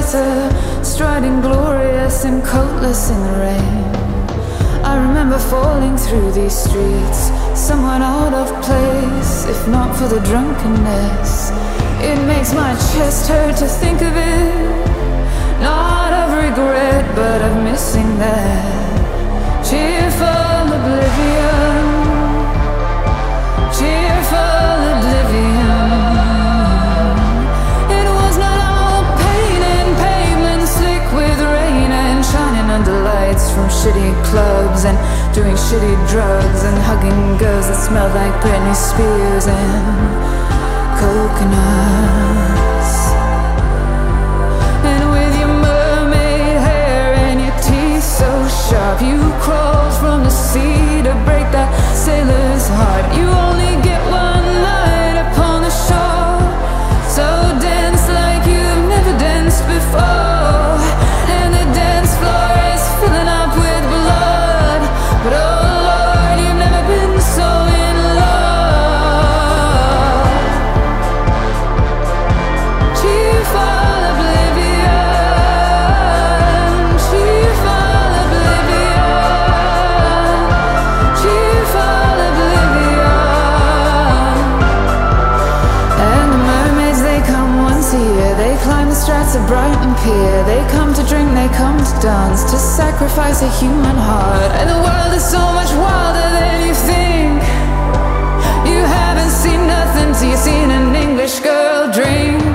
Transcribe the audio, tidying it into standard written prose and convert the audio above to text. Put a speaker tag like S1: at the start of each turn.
S1: better, striding glorious and coatless in the rain. I remember falling through these streets, somewhat out of place, if not for the drunkenness. It makes my chest hurt to think of it, not of regret, but of missing that cheerful oblivion, cheerful oblivion. It was not all pain and pavement slick with rain and shining under lights from shitty clubs and doing shitty drugs and hugging girls that smelled like Britney Spears and coconuts. And with your mermaid hair and your teeth so sharp, you crawled from the sea to break that sailor's heart. You only get one night upon the shore, so dance like you've never danced before, and the dance floor is filling up with blood. But oh Lord, you've never been so in love. Cheerful oblivion, cheerful oblivion, cheerful oblivion. And the mermaids, they come once a year, they climb the strats of Brighton Pier. They come to drink, they come to dance, to sacrifice a human heart. And the world is so much wilder than you think. You haven't seen nothing till you've seen an English girl drink.